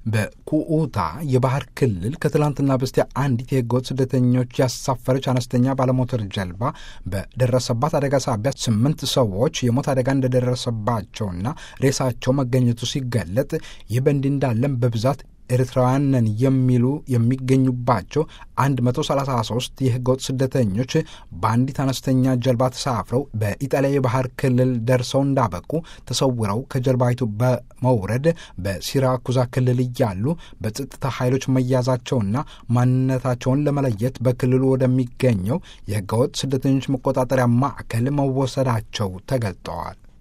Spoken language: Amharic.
በኩኡታ የባህር ክልል ከትላንትና በስቲያ አንዲት የህገወጥ ስደተኞች ያሳፈረች አነስተኛ ባለሞተር ጀልባ በደረሰባት አደጋ ሳቢያ 8 ሰዎች የሞት አደጋ እንደደረሰባቸውና ሬሳቸው መገኘቱ ሲገለጥ፣ ይህ በእንዲህ እንዳለም በብዛት ኤርትራውያን ነን የሚሉ የሚገኙባቸው 133 የህገወጥ ስደተኞች በአንዲት አነስተኛ ጀልባ ተሳፍረው በኢጣሊያ የባህር ክልል ደርሰው እንዳበቁ ተሰውረው ከጀልባይቱ በመውረድ በሲራኩዛ ክልል እያሉ በጸጥታ ኃይሎች መያዛቸውና ማንነታቸውን ለመለየት በክልሉ ወደሚገኘው የህገወጥ ስደተኞች መቆጣጠሪያ ማዕከል መወሰዳቸው ተገልጠዋል።